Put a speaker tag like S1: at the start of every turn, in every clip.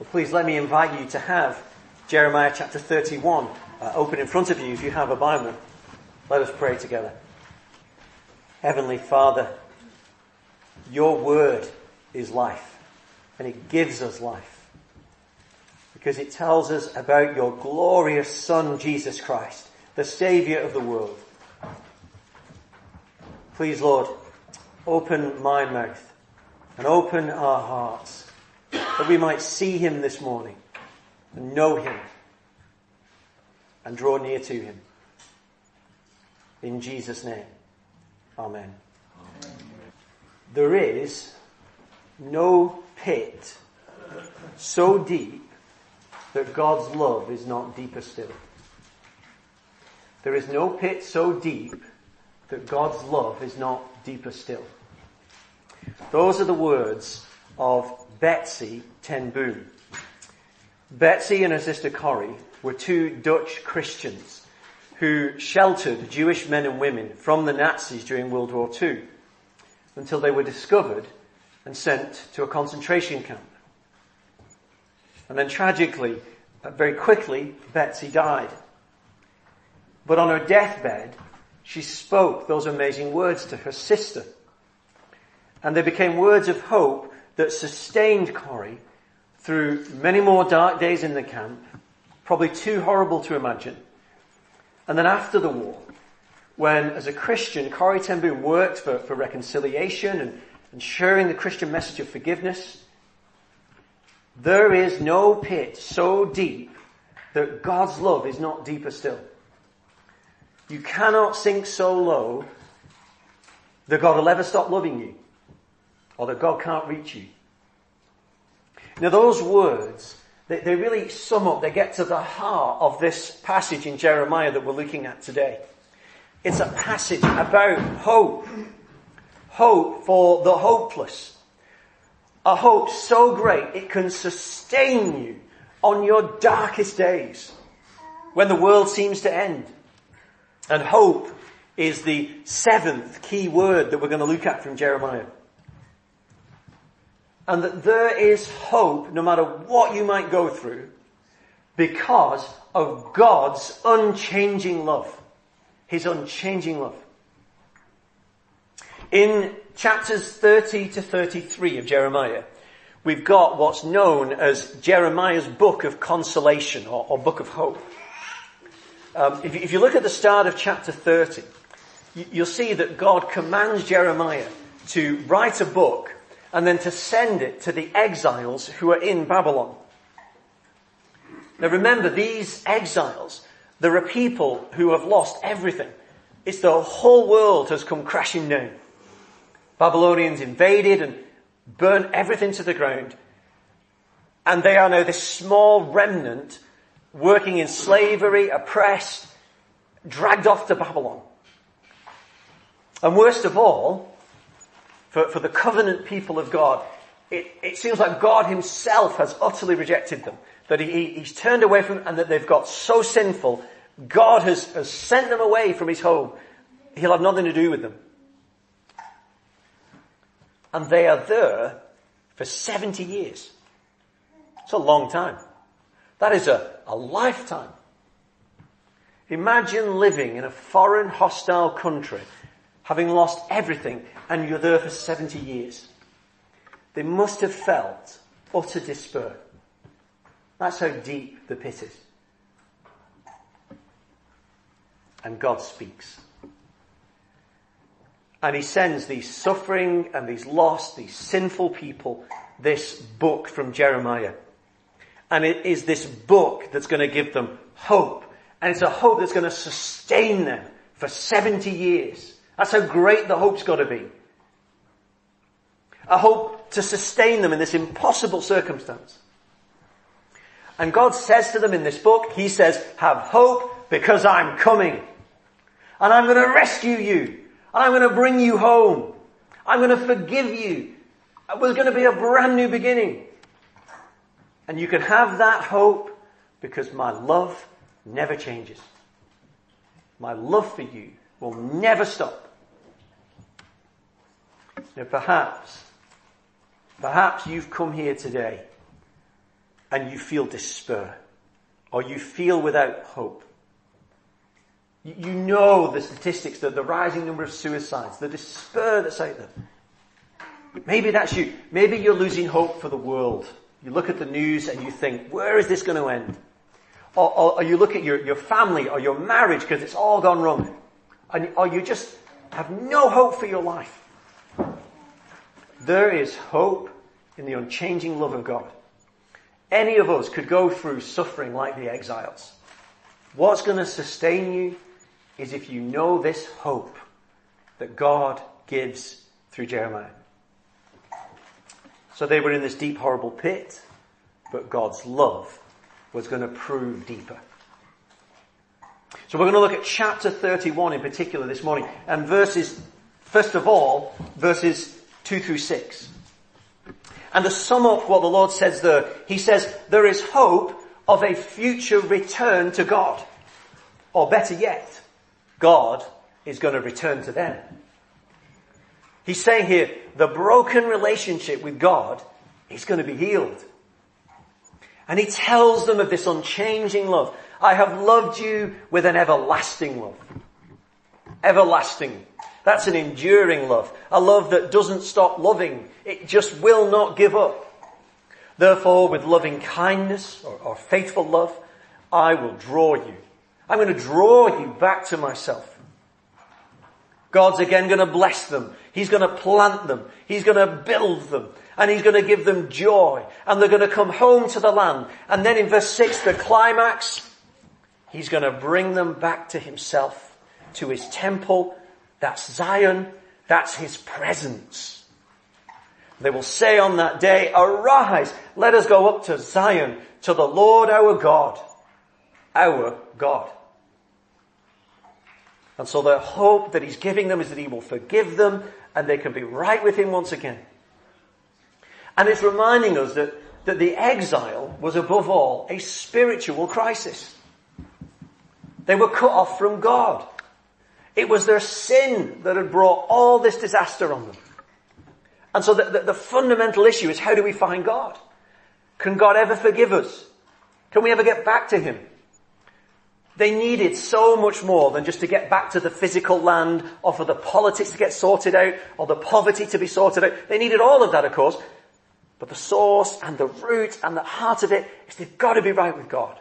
S1: Well, please let me invite you to have Jeremiah chapter 31 open in front of you if you have a Bible. Let us pray together. Heavenly Father, your word is life, and it gives us life, because it tells us about your glorious Son, Jesus Christ, the Saviour of the world. Please, Lord, open my mouth and open our hearts, that we might see him this morning and know him and draw near to him. In Jesus' name, amen. Amen. There is no pit so deep that God's love is not deeper still. There is no pit so deep that God's love is not deeper still. Those are the words of Betsy ten Boom. Betsy and her sister Corrie were two Dutch Christians who sheltered Jewish men and women from the Nazis during World War II until they were discovered and sent to a concentration camp. And then tragically, very quickly, Betsy died. But on her deathbed, she spoke those amazing words to her sister. And they became words of hope that sustained Corrie through many more dark days in the camp, probably too horrible to imagine. And then after the war, when as a Christian, Corrie ten Boom worked for reconciliation and sharing the Christian message of forgiveness, there is no pit so deep that God's love is not deeper still. You cannot sink so low that God will ever stop loving you, or that God can't reach you. Now those words, they really sum up, they get to the heart of this passage in Jeremiah that we're looking at today. It's a passage about hope. Hope for the hopeless. A hope so great it can sustain you on your darkest days when the world seems to end. And hope is the seventh key word that we're going to look at from Jeremiah. And that there is hope no matter what you might go through because of God's unchanging love. His unchanging love. In chapters 30 to 33 of Jeremiah, we've got what's known as Jeremiah's book of consolation or book of hope. If you look at the start of chapter 30, you'll see that God commands Jeremiah to write a book and then to send it to the exiles who are in Babylon. Now remember, these exiles, there are people who have lost everything. It's the whole world has come crashing down. Babylonians invaded and burnt everything to the ground. And they are now this small remnant working in slavery, oppressed, dragged off to Babylon. And worst of all, for the covenant people of God, it seems like God himself has utterly rejected them. That he's turned away from them and that they've got so sinful, God has sent them away from his home. He'll have nothing to do with them. And they are there for 70 years. It's a long time. That is a lifetime. Imagine living in a foreign, hostile country, having lost everything, and you're there for 70 years. They must have felt utter despair. That's how deep the pit is. And God speaks. And he sends these suffering and these lost, these sinful people, this book from Jeremiah. And it is this book that's going to give them hope. And it's a hope that's going to sustain them for 70 years. That's how great the hope's got to be. A hope to sustain them in this impossible circumstance. And God says to them in this book, he says, have hope because I'm coming. And I'm going to rescue you. And I'm going to bring you home. I'm going to forgive you. There's going to be a brand new beginning. And you can have that hope because my love never changes. My love for you will never stop. Now perhaps you've come here today and you feel despair, or you feel without hope. You know the statistics, the rising number of suicides, the despair that's out there. Maybe that's you. Maybe you're losing hope for the world. You look at the news and you think, where is this going to end? Or you look at your family or your marriage because it's all gone wrong. Or you just have no hope for your life. There is hope in the unchanging love of God. Any of us could go through suffering like the exiles. What's going to sustain you is if you know this hope that God gives through Jeremiah. So they were in this deep, horrible pit, but God's love was going to prove deeper. So we're going to look at chapter 31 in particular this morning, and first of all, verses 2 through 6. And to sum up what the Lord says there, he says, there is hope of a future return to God. Or better yet, God is going to return to them. He's saying here, the broken relationship with God is going to be healed. And he tells them of this unchanging love. I have loved you with an everlasting love. Everlasting. That's an enduring love. A love that doesn't stop loving. It just will not give up. Therefore, with loving kindness or faithful love, I will draw you. I'm going to draw you back to myself. God's again going to bless them. He's going to plant them. He's going to build them. And he's going to give them joy. And they're going to come home to the land. And then in verse 6, the climax, he's going to bring them back to himself, to his temple. That's Zion. That's his presence. They will say on that day, arise, let us go up to Zion, to the Lord our God. Our God. And so the hope that he's giving them is that he will forgive them and they can be right with him once again. And it's reminding us that the exile was above all a spiritual crisis. They were cut off from God. It was their sin that had brought all this disaster on them. And so the fundamental issue is, how do we find God? Can God ever forgive us? Can we ever get back to him? They needed so much more than just to get back to the physical land, or for the politics to get sorted out, or the poverty to be sorted out. They needed all of that, of course. But the source and the root and the heart of it is they've got to be right with God.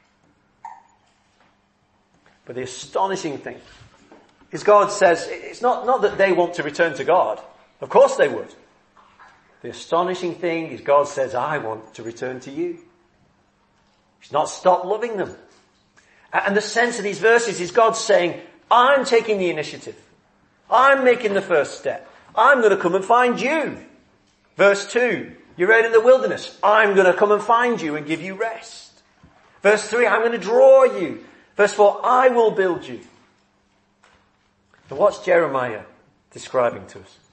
S1: But the astonishing thing is God says, it's not that they want to return to God. Of course they would. The astonishing thing is God says, I want to return to you. He's not stopped loving them. And the sense of these verses is God saying, I'm taking the initiative. I'm making the first step. I'm going to come and find you. Verse 2, you're out in the wilderness. I'm going to come and find you and give you rest. Verse 3, I'm going to draw you. Verse 4, I will build you. And what's Jeremiah describing to us?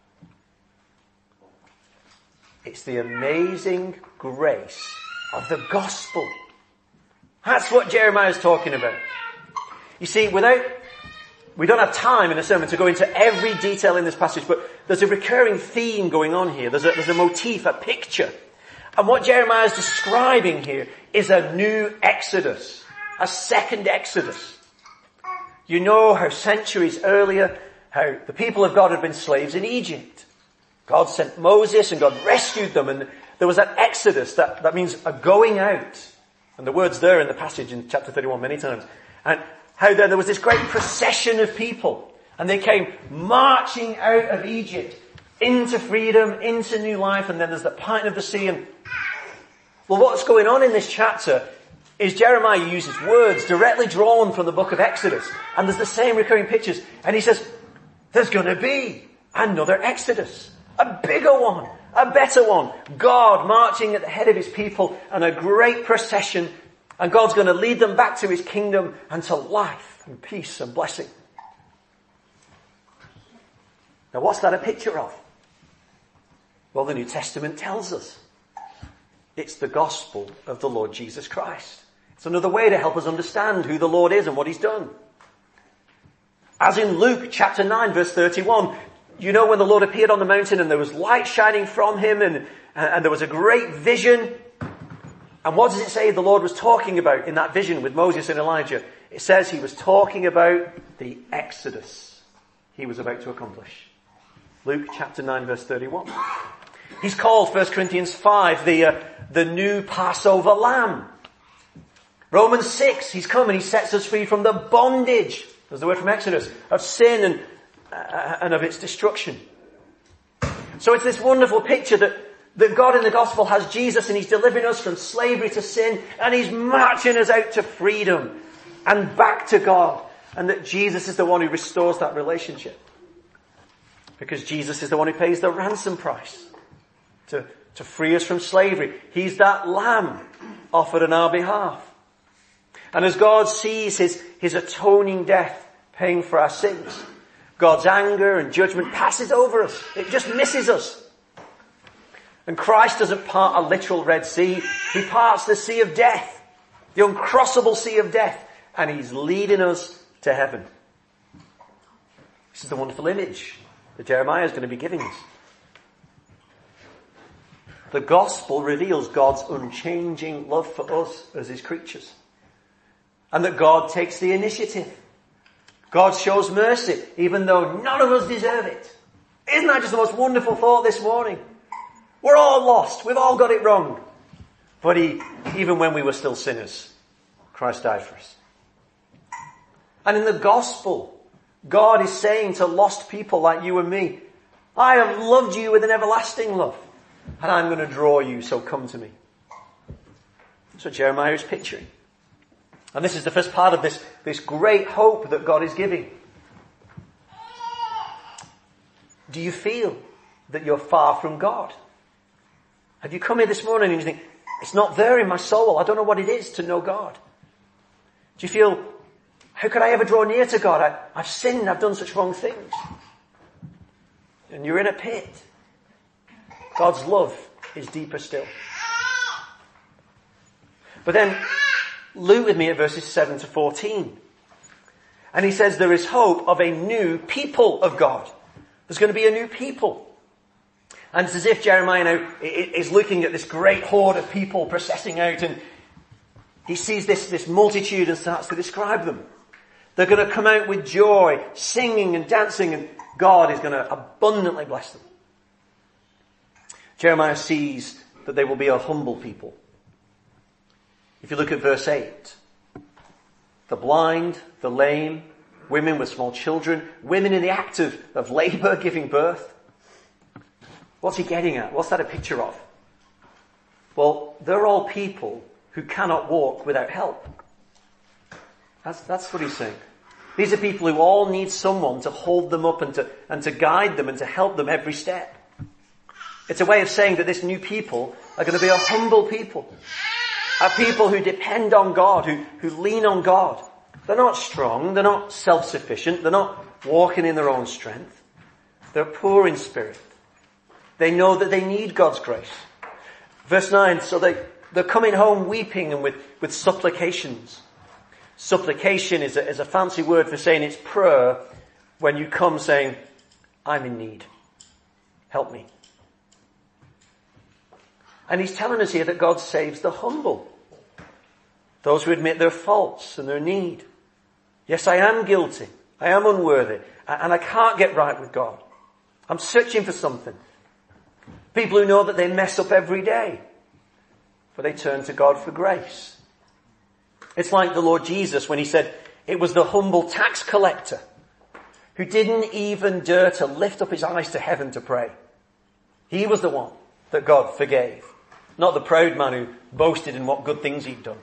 S1: It's the amazing grace of the gospel. That's what Jeremiah is talking about. You see, we don't have time in a sermon to go into every detail in this passage, but there's a recurring theme going on here. There's a motif, a picture. And what Jeremiah is describing here is a new exodus, a second exodus. You know how centuries earlier, how the people of God had been slaves in Egypt. God sent Moses and God rescued them, and there was that exodus, that means a going out. And the word's there in the passage in chapter 31 many times. And how there was this great procession of people. And they came marching out of Egypt into freedom, into new life. And then there's the parting of the sea. And well, what's going on in this chapter is Jeremiah uses words directly drawn from the book of Exodus. And there's the same recurring pictures. And he says, there's going to be another Exodus. A bigger one. A better one. God marching at the head of his people, and a great procession, and God's going to lead them back to his kingdom and to life and peace and blessing. Now what's that a picture of? Well, the New Testament tells us. It's the gospel of the Lord Jesus Christ. It's another way to help us understand who the Lord is and what he's done. As in Luke chapter 9 verse 31, you know when the Lord appeared on the mountain and there was light shining from him and there was a great vision. And what does it say the Lord was talking about in that vision with Moses and Elijah? It says he was talking about the Exodus he was about to accomplish. Luke chapter 9 verse 31. He's called, 1 Corinthians 5, the new Passover lamb. Romans 6, he's come and he sets us free from the bondage, there's the word from Exodus, of sin and of its destruction. So it's this wonderful picture that God in the gospel has Jesus and he's delivering us from slavery to sin and he's marching us out to freedom and back to God, and that Jesus is the one who restores that relationship. Because Jesus is the one who pays the ransom price to free us from slavery. He's that lamb offered on our behalf. And as God sees his atoning death paying for our sins, God's anger and judgment passes over us. It just misses us. And Christ doesn't part a literal Red Sea. He parts the sea of death, the uncrossable sea of death, and he's leading us to heaven. This is the wonderful image that Jeremiah is going to be giving us. The gospel reveals God's unchanging love for us as his creatures. And that God takes the initiative. God shows mercy, even though none of us deserve it. Isn't that just the most wonderful thought this morning? We're all lost. We've all got it wrong. But even when we were still sinners, Christ died for us. And in the gospel, God is saying to lost people like you and me, I have loved you with an everlasting love, and I'm going to draw you, so come to me. That's what Jeremiah is picturing. And this is the first part of this great hope that God is giving. Do you feel that you're far from God? Have you come here this morning and you think, it's not there in my soul, I don't know what it is to know God? Do you feel, how could I ever draw near to God? I've sinned, I've done such wrong things. And you're in a pit. God's love is deeper still. But then, look with me at verses 7 to 14. And he says there is hope of a new people of God. There's going to be a new people. And it's as if Jeremiah now is looking at this great horde of people processing out, and he sees this multitude and starts to describe them. They're going to come out with joy, singing and dancing, and God is going to abundantly bless them. Jeremiah sees that they will be a humble people. If you look at verse 8, the blind, the lame, women with small children, women in the act of labour, giving birth. What's he getting at? What's that a picture of? Well, they're all people who cannot walk without help. That's what he's saying. These are people who all need someone to hold them up and to guide them and to help them every step. It's a way of saying that this new people are going to be a humble people. A people who depend on God, who lean on God. They're not strong, they're not self-sufficient, they're not walking in their own strength. They're poor in spirit. They know that they need God's grace. Verse 9, so they're coming home weeping and with supplications. Supplication is a fancy word for saying it's prayer when you come saying, I'm in need. Help me. And he's telling us here that God saves the humble. Those who admit their faults and their need. Yes, I am guilty. I am unworthy. And I can't get right with God. I'm searching for something. People who know that they mess up every day. But they turn to God for grace. It's like the Lord Jesus when he said it was the humble tax collector who didn't even dare to lift up his eyes to heaven to pray. He was the one that God forgave. Not the proud man who boasted in what good things he'd done.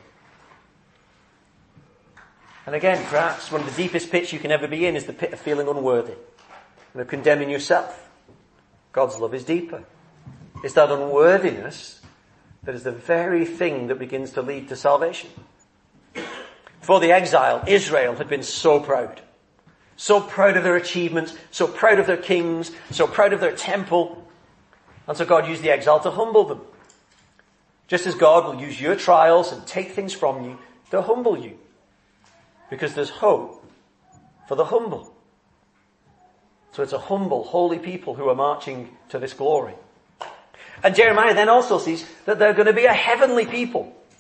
S1: And again, perhaps one of the deepest pits you can ever be in is the pit of feeling unworthy and of condemning yourself. God's love is deeper. It's that unworthiness that is the very thing that begins to lead to salvation. Before the exile, Israel had been so proud. So proud of their achievements, so proud of their kings, so proud of their temple. And so God used the exile to humble them. Just as God will use your trials and take things from you to humble you. Because there's hope for the humble. So it's a humble, holy people who are marching to this glory. And Jeremiah then also sees that they're going to be a heavenly people.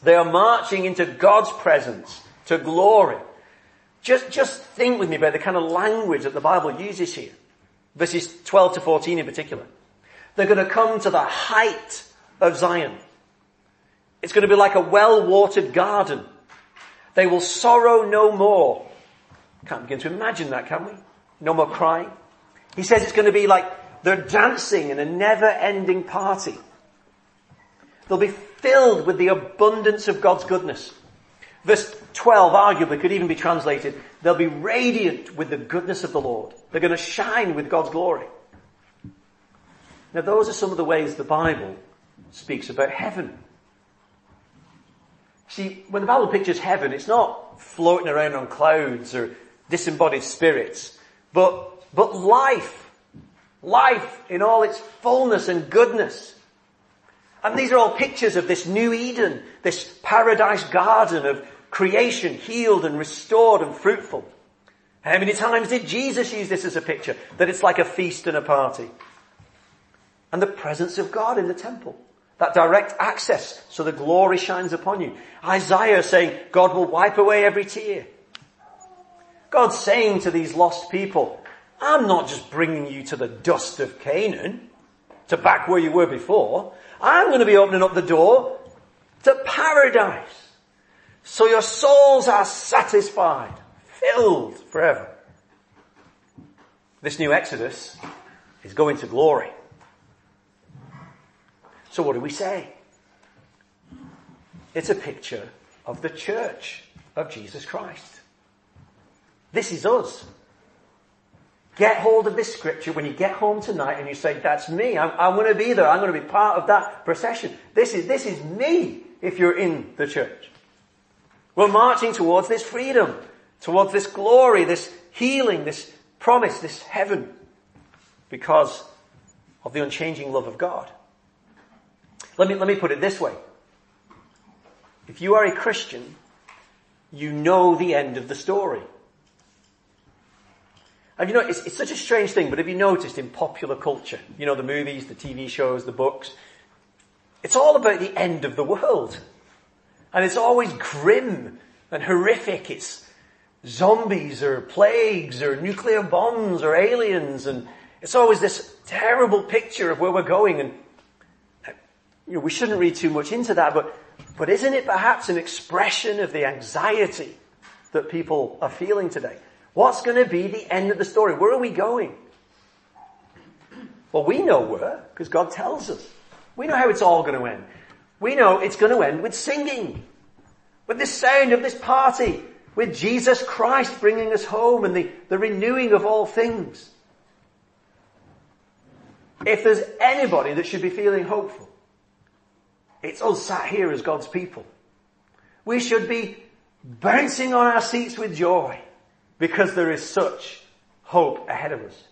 S1: They are marching into God's presence, to glory. Just think with me about the kind of language that the Bible uses here. Verses 12 to 14 in particular. They're going to come to the height of Zion. It's going to be like a well-watered garden. They will sorrow no more. Can't begin to imagine that, can we? No more crying. He says it's going to be like they're dancing in a never-ending party. They'll be filled with the abundance of God's goodness. Verse 12 arguably could even be translated, they'll be radiant with the goodness of the Lord. They're going to shine with God's glory. Now those are some of the ways the Bible speaks about heaven. See, when the Bible pictures heaven, it's not floating around on clouds or disembodied spirits, but life. Life in all its fullness and goodness. And these are all pictures of this new Eden, this paradise garden of creation, healed and restored and fruitful. How many times did Jesus use this as a picture? That it's like a feast and a party. And the presence of God in the temple. That direct access, so the glory shines upon you. Isaiah saying, God will wipe away every tear. God's saying to these lost people, I'm not just bringing you to the dust of Canaan, to back where you were before. I'm going to be opening up the door to paradise. So your souls are satisfied, filled forever. This new Exodus is going to glory. So what do we say? It's a picture of the church of Jesus Christ. This is us. Get hold of this scripture when you get home tonight and you say, that's me. I'm going to be there. I'm going to be part of that procession. This is me if you're in the church. We're marching towards this freedom, towards this glory, this healing, this promise, this heaven, because of the unchanging love of God. Let me put it this way. If you are a Christian, you know the end of the story. And you know, it's such a strange thing, but have you noticed in popular culture, you know, the movies, the TV shows, the books, it's all about the end of the world. And it's always grim and horrific. It's zombies or plagues or nuclear bombs or aliens, and it's always this terrible picture of where we're going. And you know, we shouldn't read too much into that, but isn't it perhaps an expression of the anxiety that people are feeling today? What's going to be the end of the story? Where are we going? Well, we know where, because God tells us. We know how it's all going to end. We know it's going to end with singing, with the sound of this party, with Jesus Christ bringing us home and the renewing of all things. If there's anybody that should be feeling hopeful, it's us sat here as God's people. We should be bouncing on our seats with joy because there is such hope ahead of us.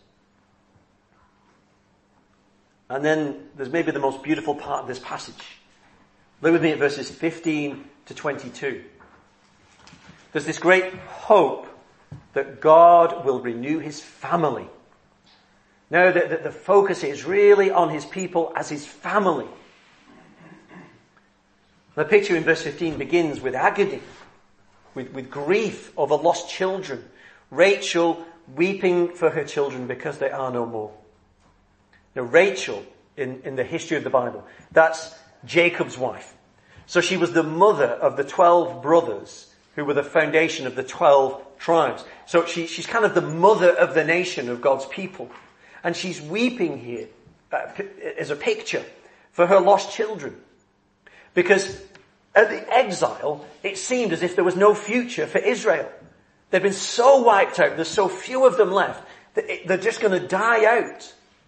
S1: And then there's maybe the most beautiful part of this passage. Look with me at verses 15 to 22. There's this great hope that God will renew his family. Now the focus is really on his people as his family. The picture in verse 15 begins with agony, with grief over lost children. Rachel weeping for her children because they are no more. Now Rachel, in the history of the Bible, that's Jacob's wife. So she was the mother of the 12 brothers who were the foundation of the 12 tribes. So she's kind of the mother of the nation of God's people. And she's weeping here as a picture for her lost children. Because at the exile, it seemed as if there was no future for Israel. They've been so wiped out, there's so few of them left, that they're just going to die out.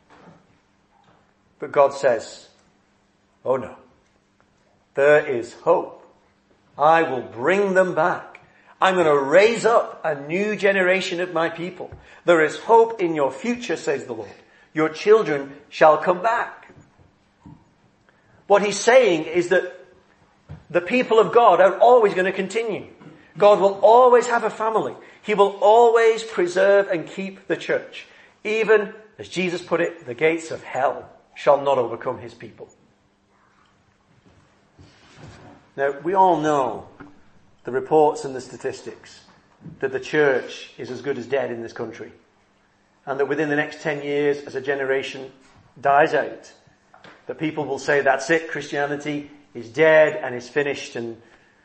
S1: But God says, oh no, there is hope. I will bring them back. I'm going to raise up a new generation of my people. There is hope in your future, says the Lord. Your children shall come back. What he's saying is that the people of God are always going to continue. God will always have a family. He will always preserve and keep the church. Even, as Jesus put it, the gates of hell shall not overcome his people. Now, we all know the reports and the statistics that the church is as good as dead in this country. And that within the next 10 years, as a generation dies out, that people will say, that's it, Christianity is dead and is finished, and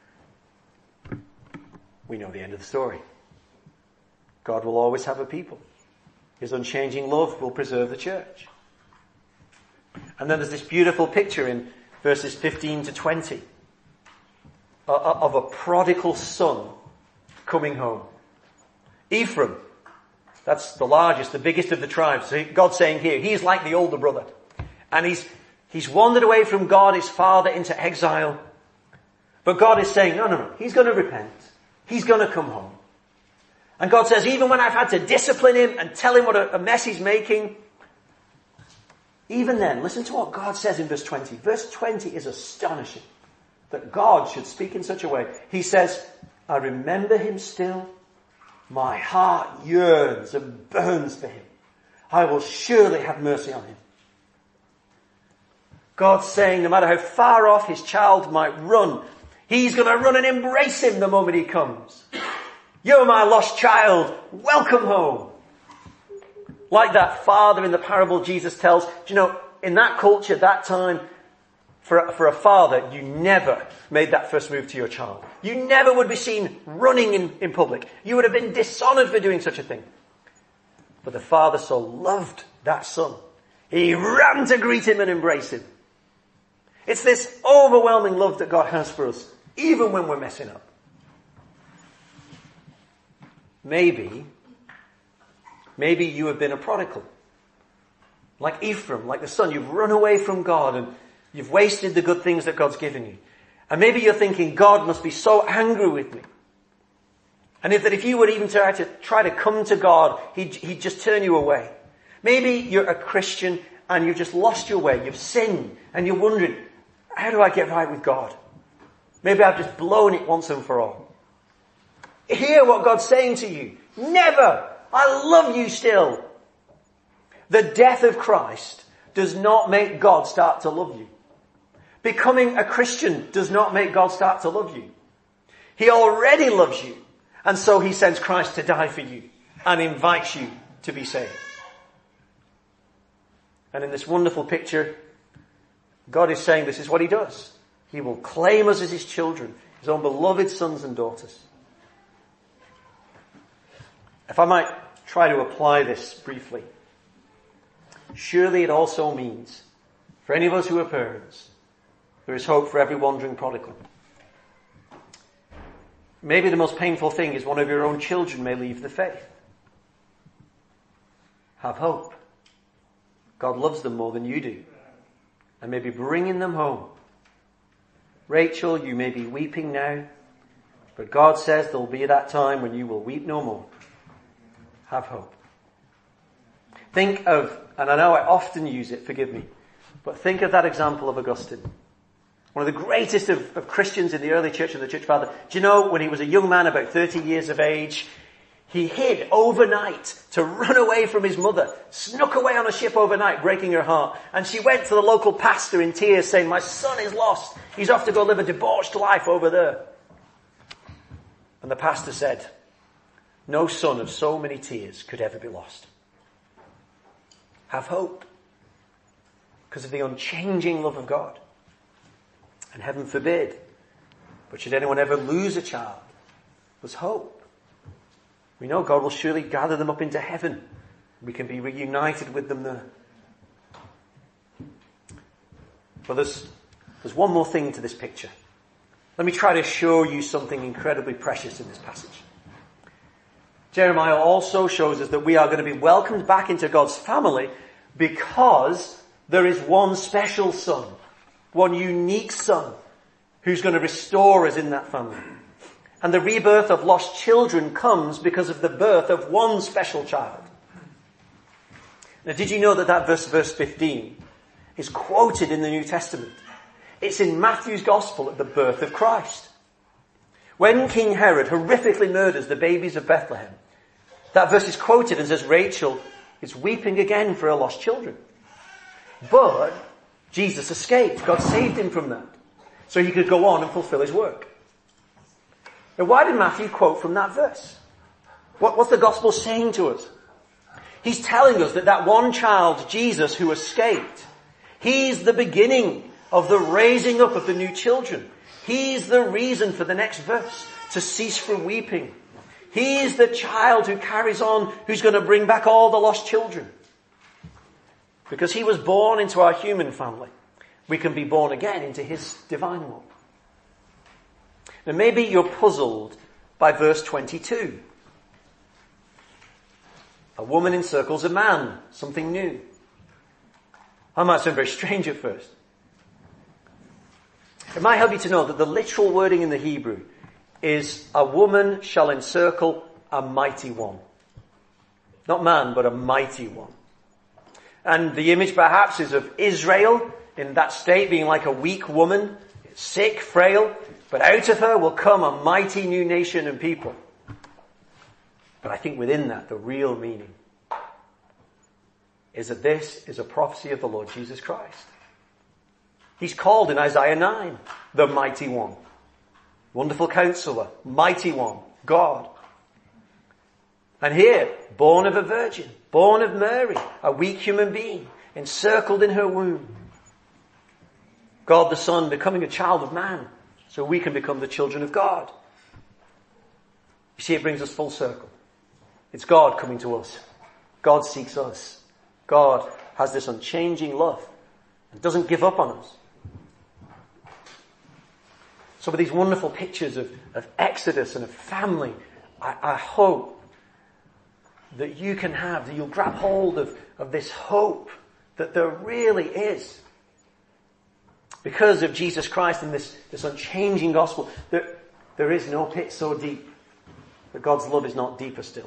S1: we know the end of the story. God will always have a people. His unchanging love will preserve the church. And then there's this beautiful picture in verses 15 to 20 of a prodigal son coming home. Ephraim, that's the largest, the biggest of the tribes. So God's saying here, he's like the older brother. And he's wandered away from God, his father, into exile. But God is saying, no, he's going to repent. He's going to come home. And God says, even when I've had to discipline him and tell him what a mess he's making, even then, listen to what God says in verse 20. Verse 20 is astonishing, that God should speak in such a way. He says, I remember him still. My heart yearns and burns for him. I will surely have mercy on him. God's saying, no matter how far off his child might run, he's going to run and embrace him the moment he comes. You're my lost child. Welcome home. Like that father in the parable Jesus tells. Do you know, in that culture, that time, for a father, you never made that first move to your child. You never would be seen running in public. You would have been dishonored for doing such a thing. But the father so loved that son. He ran to greet him and embrace him. It's this overwhelming love that God has for us, even when we're messing up. Maybe you have been a prodigal. Like Ephraim, like the son. You've run away from God and you've wasted the good things that God's given you. And maybe you're thinking, God must be so angry with me. And if you would even try to come to God, he'd just turn you away. Maybe you're a Christian and you've just lost your way. You've sinned and you're wondering, how do I get right with God? Maybe I've just blown it once and for all. Hear what God's saying to you. Never. I love you still. The death of Christ does not make God start to love you. Becoming a Christian does not make God start to love you. He already loves you. And so he sends Christ to die for you and invites you to be saved. And in this wonderful picture, God is saying this is what he does. He will claim us as his children, his own beloved sons and daughters. If I might try to apply this briefly, surely it also means, for any of us who are parents, there is hope for every wandering prodigal. Maybe the most painful thing is one of your own children may leave the faith. Have hope. God loves them more than you do, and may be bringing them home. Rachel, you may be weeping now, but God says there will be that time when you will weep no more. Have hope. Think of, and I know I often use it, forgive me, but think of that example of Augustine. One of the greatest of Christians in the early church and the church father. Do you know, when he was a young man, about 30 years of age, he hid overnight to run away from his mother, snuck away on a ship overnight, breaking her heart. And she went to the local pastor in tears saying, my son is lost. He's off to go live a debauched life over there. And the pastor said, no son of so many tears could ever be lost. Have hope. Because of the unchanging love of God. And heaven forbid, but should anyone ever lose a child, there's hope. We know God will surely gather them up into heaven. We can be reunited with them there. But there's one more thing to this picture. Let me try to show you something incredibly precious in this passage. Jeremiah also shows us that we are going to be welcomed back into God's family because there is one special son, one unique son who's going to restore us in that family. And the rebirth of lost children comes because of the birth of one special child. Now, did you know that verse 15 is quoted in the New Testament? It's in Matthew's Gospel at the birth of Christ. When King Herod horrifically murders the babies of Bethlehem, that verse is quoted and says Rachel is weeping again for her lost children. But Jesus escaped. God saved him from that. so he could go on and fulfill his work. Now, why did Matthew quote from that verse? What's the gospel saying to us? He's telling us that one child, Jesus, who escaped, he's the beginning of the raising up of the new children. He's the reason for the next verse, to cease from weeping. He's the child who carries on, who's going to bring back all the lost children. Because he was born into our human family, we can be born again into his divine one. Now maybe you're puzzled by verse 22. A woman encircles a man, something new. That might sound very strange at first. It might help you to know that the literal wording in the Hebrew is a woman shall encircle a mighty one. Not man, but a mighty one. And the image perhaps is of Israel in that state being like a weak woman, sick, frail, but out of her will come a mighty new nation and people. But I think within that, the real meaning is that this is a prophecy of the Lord Jesus Christ. He's called in Isaiah 9, the mighty one. Wonderful counselor, mighty one, God. And here, born of a virgin, born of Mary, a weak human being, encircled in her womb. God the Son becoming a child of man, so we can become the children of God. You see, it brings us full circle. It's God coming to us. God seeks us. God has this unchanging love and doesn't give up on us. So with these wonderful pictures of Exodus and of family, I hope that you can have, that you'll grab hold of this hope that there really is. Because of Jesus Christ and this unchanging gospel, there is no pit so deep that God's love is not deeper still.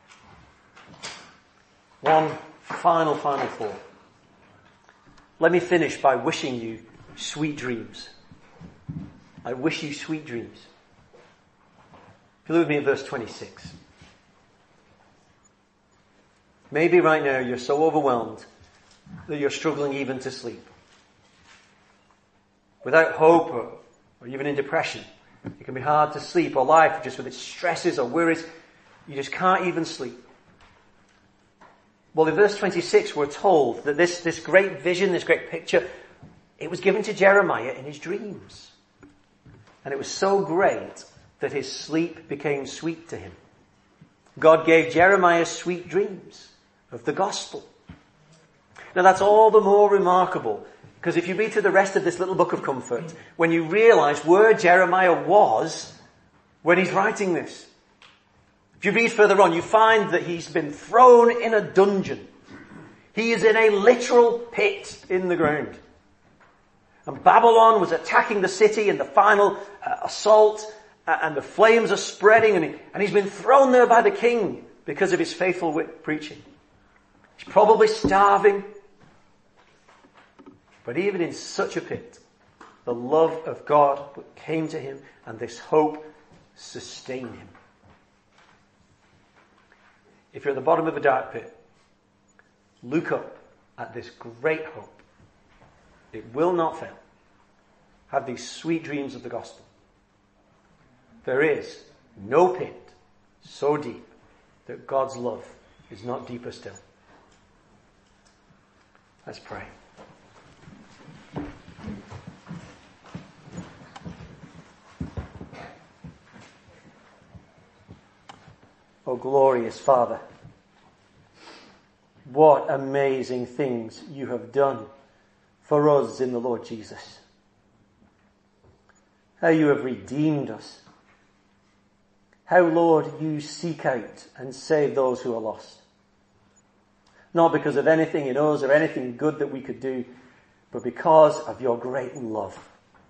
S1: One final thought. Let me finish by wishing you sweet dreams. I wish you sweet dreams. If you look with me at verse 26. Maybe right now you're so overwhelmed that you're struggling even to sleep. Without hope or even in depression, it can be hard to sleep, or life just with its stresses or worries, you just can't even sleep. Well, in verse 26 we're told that this great vision, this great picture, it was given to Jeremiah in his dreams. And it was so great that his sleep became sweet to him. God gave Jeremiah sweet dreams of the gospel. Now that's all the more remarkable, because if you read through the rest of this little book of comfort, when you realize where Jeremiah was when he's writing this. If you read further on, you find that he's been thrown in a dungeon. He is in a literal pit in the ground. And Babylon was attacking the city in the final assault, and the flames are spreading, and he's been thrown there by the king because of his faithful preaching. He's probably starving. But even in such a pit, the love of God came to him, and this hope sustained him. If you're at the bottom of a dark pit, look up at this great hope. It will not fail. Have these sweet dreams of the gospel. There is no pit so deep that God's love is not deeper still. Let's pray. Oh, glorious Father, what amazing things you have done for us in the Lord Jesus. How you have redeemed us. How, Lord, you seek out and save those who are lost. Not because of anything in us or anything good that we could do, but because of your great love.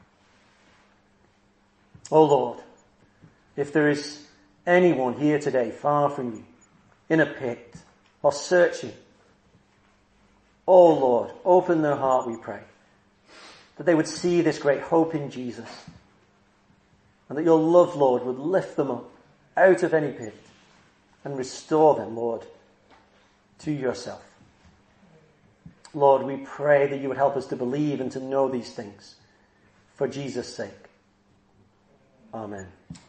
S1: Oh Lord, if there is anyone here today far from you, in a pit, or searching, oh Lord, open their heart, we pray, that they would see this great hope in Jesus, and that your love, Lord, would lift them up out of any pit and restore them, Lord, to yourself. Lord, we pray that you would help us to believe and to know these things for Jesus' sake. Amen.